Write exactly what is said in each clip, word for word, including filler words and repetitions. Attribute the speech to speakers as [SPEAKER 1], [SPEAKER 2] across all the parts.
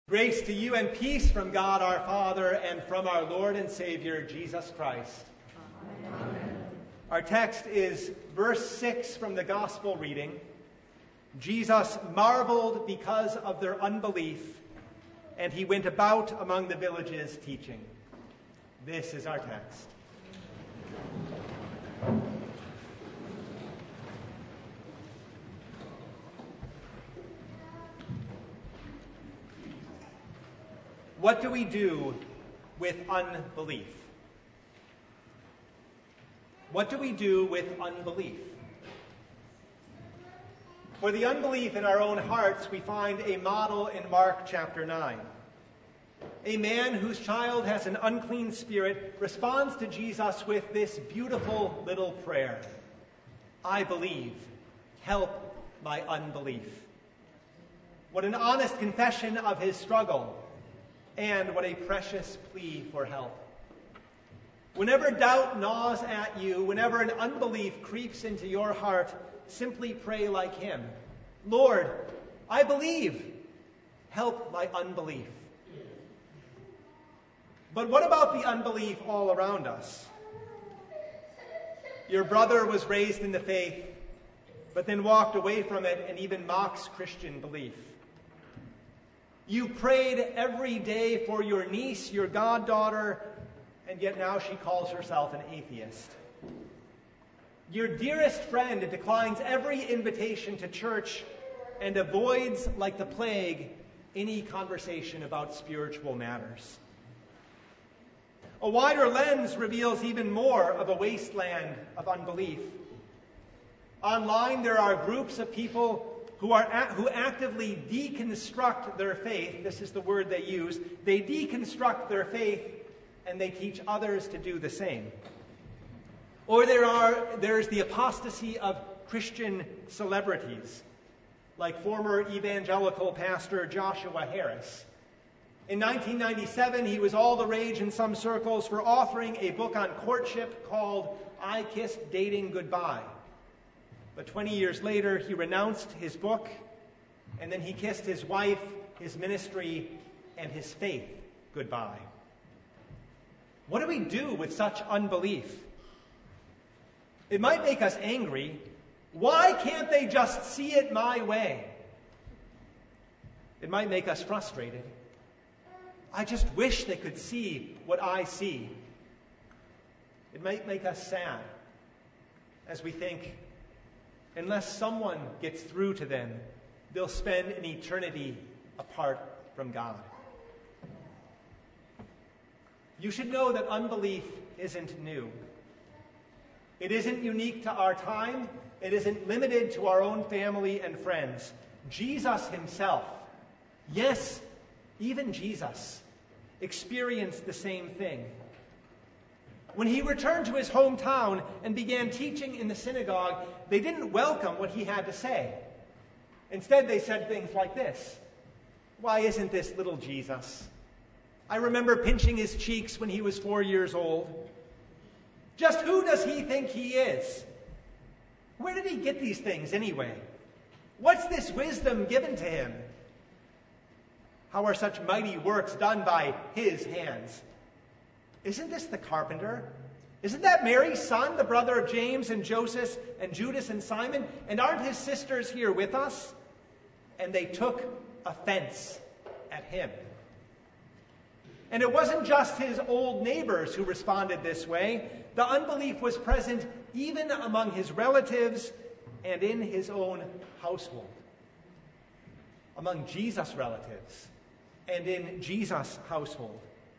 [SPEAKER 1] Grace to you and peace from God our Father and from our Lord and Savior, Jesus Christ. Amen. Our text is verse six from the Gospel reading. Jesus marveled because of their unbelief, and he went about among the villages teaching. This is our text. What do we do with unbelief? What do we do with unbelief? For the unbelief in our own hearts, we find a model in Mark chapter nine. A man whose child has an unclean spirit responds to Jesus with this beautiful little prayer. I believe. Help my unbelief. What an honest confession of his struggle. And what a precious plea for help. Whenever doubt gnaws at you, whenever an unbelief creeps into your heart, simply pray like him. Lord, I believe. Help my unbelief. But what about the unbelief all around us? Your brother was raised in the faith, but then walked away from it and even mocks Christian belief. You prayed every day for your niece, your goddaughter, and yet now she calls herself an atheist. Your dearest friend declines every invitation to church and avoids, like the plague, any conversation about spiritual matters. A wider lens reveals even more of a wasteland of unbelief. Online, there are groups of people who are who actively deconstruct their faith. This is the word they use. They deconstruct their faith, and they teach others to do the same. Or there are there's the apostasy of Christian celebrities, like former evangelical pastor Joshua Harris. In nineteen ninety-seven, he was all the rage in some circles for authoring a book on courtship called I Kissed Dating Goodbye. But twenty years later, he renounced his book, and then he kissed his wife, his ministry, and his faith goodbye. What do we do with such unbelief? It might make us angry. Why can't they just see it my way? It might make us frustrated. I just wish they could see what I see. It might make us sad as we think, unless someone gets through to them, they'll spend an eternity apart from God. You should know that unbelief isn't new. It isn't unique to our time. It isn't limited to our own family and friends. Jesus himself, yes, even Jesus, experienced the same thing. When he returned to his hometown and began teaching in the synagogue, they didn't welcome what he had to say. Instead, they said things like this. Why isn't this little Jesus? I remember pinching his cheeks when he was four years old. Just who does he think he is? Where did he get these things anyway? What's this wisdom given to him? How are such mighty works done by his hands? Isn't this the carpenter? Isn't that Mary's son, the brother of James and Joseph and Judas and Simon? And aren't his sisters here with us? And they took offense at him. And it wasn't just his old neighbors who responded this way. The unbelief was present even among his relatives and in his own household. Among Jesus' relatives and in Jesus' household.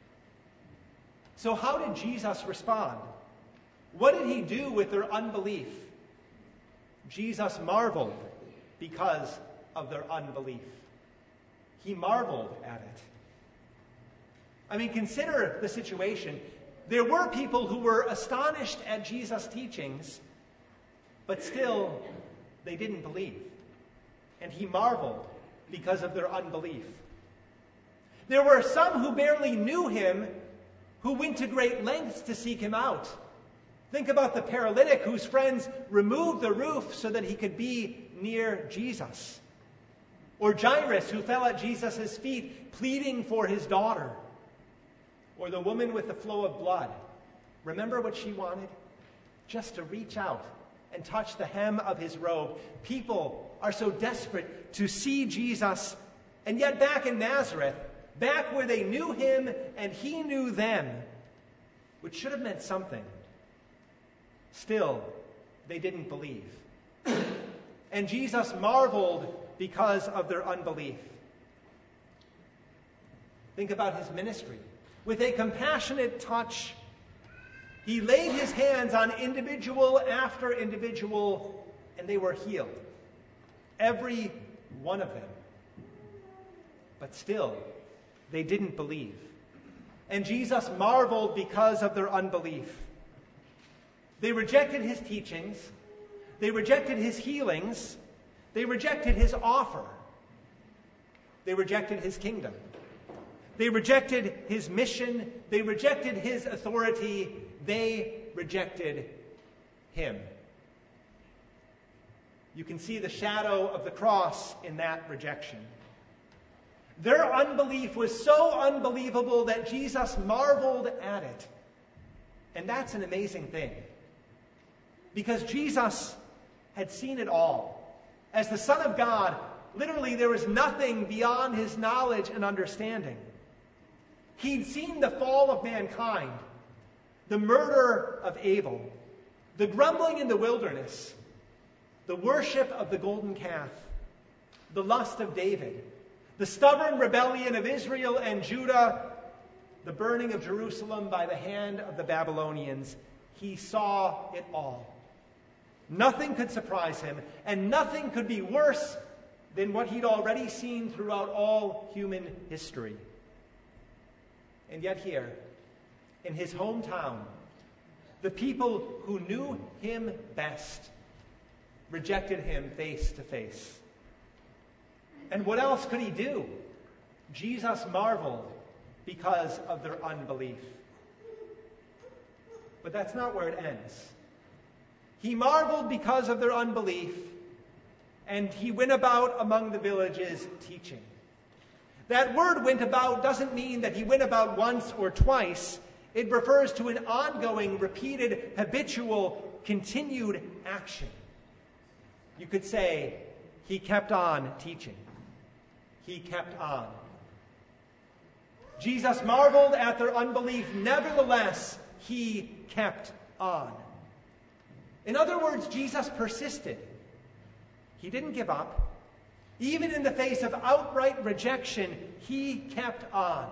[SPEAKER 1] So how did Jesus respond? What did he do with their unbelief? Jesus marveled because of their unbelief. He marveled at it. I mean, consider the situation. There were people who were astonished at Jesus' teachings, but still they didn't believe. And he marveled because of their unbelief. There were some who barely knew him, who went to great lengths to seek him out. Think about the paralytic whose friends removed the roof so that he could be near Jesus. Or Jairus, who fell at Jesus' feet pleading for his daughter. Or the woman with the flow of blood. Remember what she wanted? Just to reach out and touch the hem of his robe. People are so desperate to see Jesus, and yet back in Nazareth, back where they knew him and he knew them, which should have meant something, still, they didn't believe. And Jesus marveled because of their unbelief. Think about his ministry. With a compassionate touch, he laid his hands on individual after individual, and they were healed. Every one of them. But still, they didn't believe. And Jesus marveled because of their unbelief. They rejected his teachings. They rejected his healings. They rejected his offer. They rejected his kingdom. They rejected his mission. They rejected his authority. They rejected him. You can see the shadow of the cross in that rejection. Their unbelief was so unbelievable that Jesus marveled at it. And that's an amazing thing. Because Jesus had seen it all. As the Son of God, literally there was nothing beyond his knowledge and understanding. He'd seen the fall of mankind, the murder of Abel, the grumbling in the wilderness, the worship of the golden calf, the lust of David, the stubborn rebellion of Israel and Judah, the burning of Jerusalem by the hand of the Babylonians. He saw it all. Nothing could surprise him, and nothing could be worse than what he'd already seen throughout all human history. And yet here, in his hometown, the people who knew him best rejected him face to face. And what else could he do? Jesus marveled because of their unbelief. But that's not where it ends. He marveled because of their unbelief, and he went about among the villages teaching. That word went about doesn't mean that he went about once or twice. It refers to an ongoing, repeated, habitual, continued action. You could say, he kept on teaching. He kept on. Jesus marveled at their unbelief. Nevertheless, he kept on. In other words, Jesus persisted. He didn't give up. Even in the face of outright rejection, he kept on.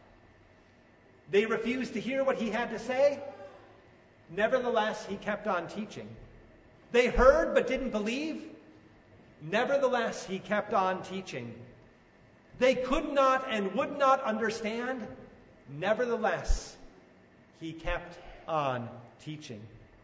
[SPEAKER 1] They refused to hear what he had to say. Nevertheless, he kept on teaching. They heard but didn't believe. Nevertheless, he kept on teaching. They could not and would not understand. Nevertheless, he kept on teaching.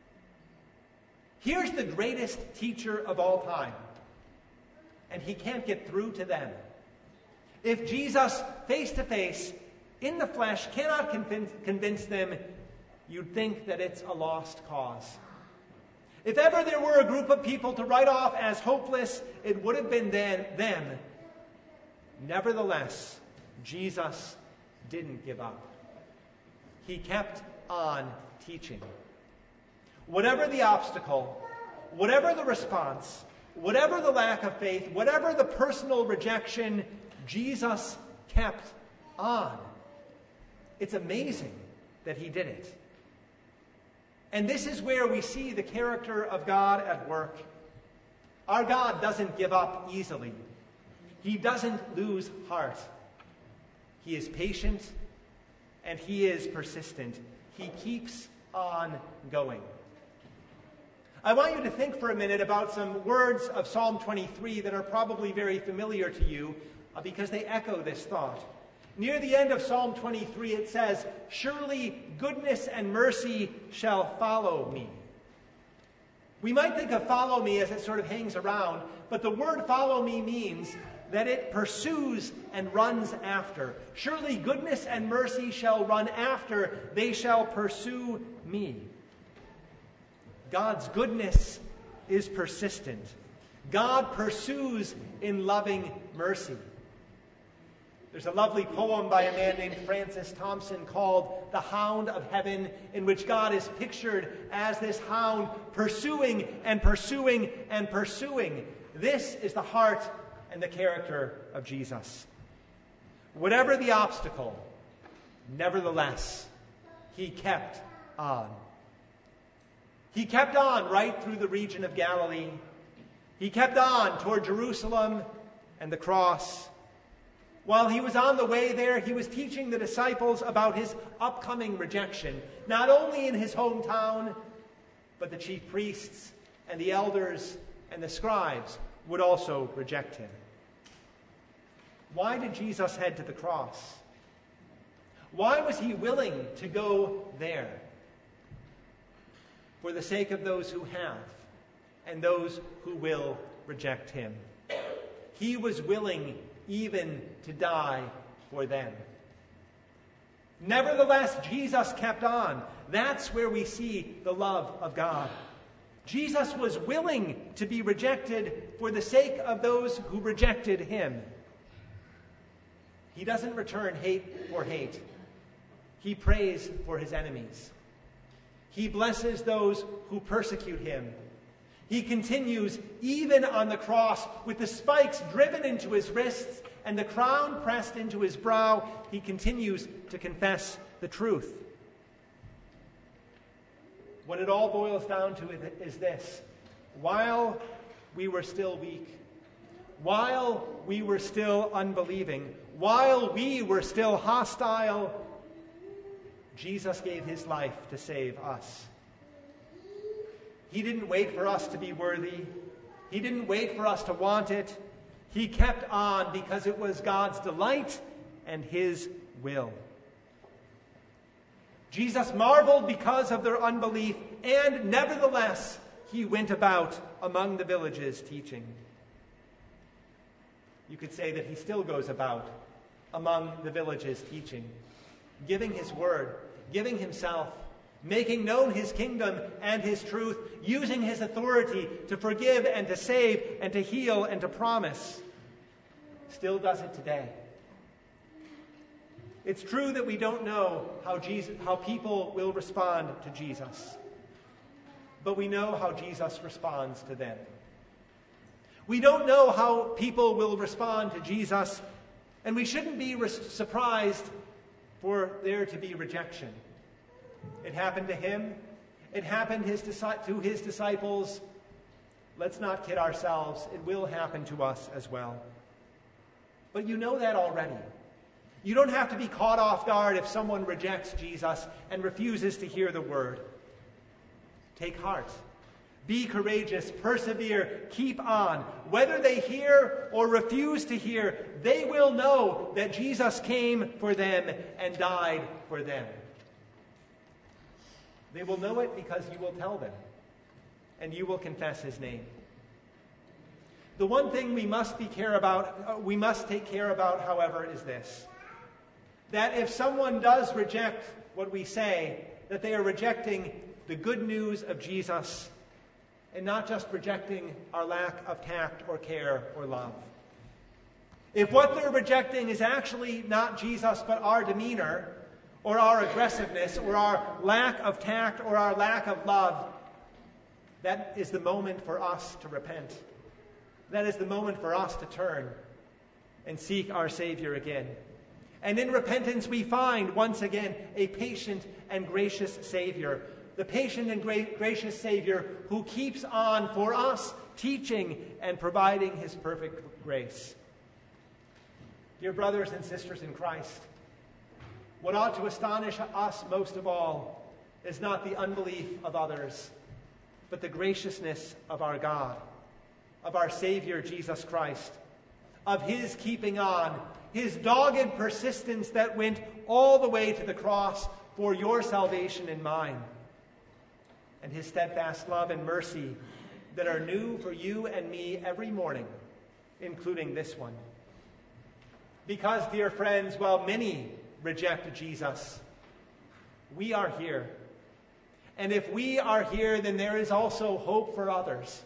[SPEAKER 1] Here's the greatest teacher of all time, and he can't get through to them. If Jesus, face to face, in the flesh, cannot convince, convince them, you'd think that it's a lost cause. If ever there were a group of people to write off as hopeless, it would have been then, them. Nevertheless, Jesus didn't give up. He kept on teaching. Whatever the obstacle, whatever the response, whatever the lack of faith, whatever the personal rejection, Jesus kept on. It's amazing that he did it. And this is where we see the character of God at work. Our God doesn't give up easily. He doesn't lose heart. He is patient and he is persistent. He keeps on going. I want you to think for a minute about some words of Psalm twenty-three that are probably very familiar to you uh, because they echo this thought. Near the end of Psalm twenty-three, it says, "Surely goodness and mercy shall follow me." We might think of follow me as it sort of hangs around, but the word follow me means that it pursues and runs after. Surely goodness and mercy shall run after, they shall pursue me. God's goodness is persistent. God pursues in loving mercy. There's a lovely poem by a man named Francis Thompson called The Hound of Heaven, in which God is pictured as this hound pursuing and pursuing and pursuing. This is the heart and the character of Jesus. Whatever the obstacle, nevertheless, he kept on. He kept on right through the region of Galilee. He kept on toward Jerusalem and the cross. While he was on the way there, he was teaching the disciples about his upcoming rejection, not only in his hometown, but the chief priests and the elders and the scribes would also reject him. Why did Jesus head to the cross? Why was he willing to go there? For the sake of those who have and those who will reject him. He was willing even to die for them. Nevertheless, Jesus kept on. That's where we see the love of God. Jesus was willing to be rejected for the sake of those who rejected him. He doesn't return hate for hate. He prays for his enemies. He blesses those who persecute him. He continues even on the cross with the spikes driven into his wrists and the crown pressed into his brow. He continues to confess the truth. What it all boils down to is this: while we were still weak, while we were still unbelieving, while we were still hostile, Jesus gave his life to save us. He didn't wait for us to be worthy. He didn't wait for us to want it. He kept on because it was God's delight and his will. Jesus marveled because of their unbelief, and nevertheless, he went about among the villages teaching. You could say that he still goes about among the villages teaching, giving his word, giving himself, making known his kingdom and his truth, using his authority to forgive and to save and to heal and to promise. Still does it today. It's true that we don't know how Jesus, how people will respond to Jesus, but we know how Jesus responds to them. We don't know how people will respond to Jesus, and we shouldn't be re- surprised for there to be rejection. It happened to him. It happened his, to his disciples. Let's not kid ourselves. It will happen to us as well. But you know that already. You don't have to be caught off guard if someone rejects Jesus and refuses to hear the word. Take heart. Be courageous. Persevere. Keep on. Whether they hear or refuse to hear, they will know that Jesus came for them and died for them. They will know it because you will tell them, and you will confess his name. The one thing we must be care about, uh, we must take care about, however, is this: that if someone does reject what we say, that they are rejecting the good news of Jesus, and not just rejecting our lack of tact or care or love. If what they're rejecting is actually not Jesus, but our demeanor, or our aggressiveness, or our lack of tact, or our lack of love, that is the moment for us to repent. That is the moment for us to turn and seek our Savior again. And in repentance we find, once again, a patient and gracious Savior. The patient and gra- gracious Savior who keeps on for us, teaching and providing his perfect grace. Dear brothers and sisters in Christ, what ought to astonish us most of all is not the unbelief of others, but the graciousness of our God, of our Savior Jesus Christ, of his keeping on, his dogged persistence that went all the way to the cross for your salvation and mine, and his steadfast love and mercy that are new for you and me every morning, including this one. Because, dear friends, while many reject Jesus, we are here. And if we are here, then there is also hope for others.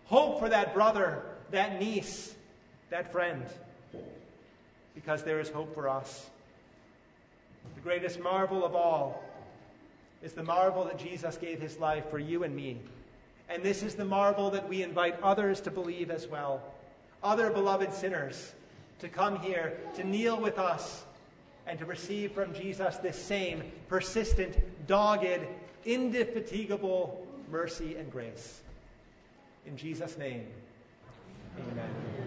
[SPEAKER 1] Hope for that brother, that niece, that friend, because there is hope for us. The greatest marvel of all is the marvel that Jesus gave his life for you and me. And this is the marvel that we invite others to believe as well. Other beloved sinners to come here, to kneel with us, and to receive from Jesus this same persistent, dogged, indefatigable mercy and grace. In Jesus' name, amen.